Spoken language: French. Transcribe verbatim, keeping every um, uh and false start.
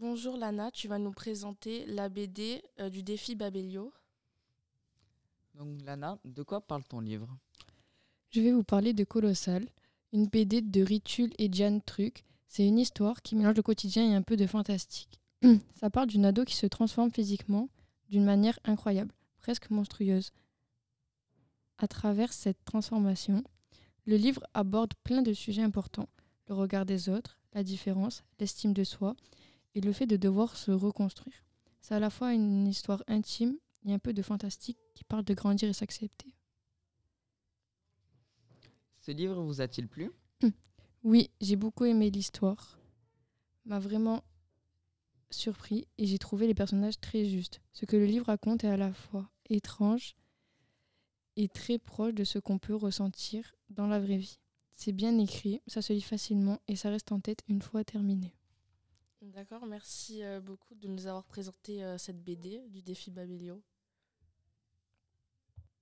Bonjour Lana, tu vas nous présenter la B D euh, du défi Babelio. Donc Lana, de quoi parle ton livre? Je vais vous parler de Colossal, une B D de Ritul et Diane Truc. C'est une histoire qui mélange le quotidien et un peu de fantastique. Ça parle d'une ado qui se transforme physiquement d'une manière incroyable, presque monstrueuse. À travers cette transformation, le livre aborde plein de sujets importants. Le regard des autres, la différence, l'estime de soi et le fait de devoir se reconstruire. C'est à la fois une histoire intime et un peu de fantastique qui parle de grandir et s'accepter. Ce livre vous a-t-il plu? Oui, j'ai beaucoup aimé l'histoire. M'a vraiment surpris et j'ai trouvé les personnages très justes. Ce que le livre raconte est à la fois étrange et très proche de ce qu'on peut ressentir dans la vraie vie. C'est bien écrit, ça se lit facilement et ça reste en tête une fois terminé. D'accord, merci euh, beaucoup de nous avoir présenté euh, cette B D du défi Babelio.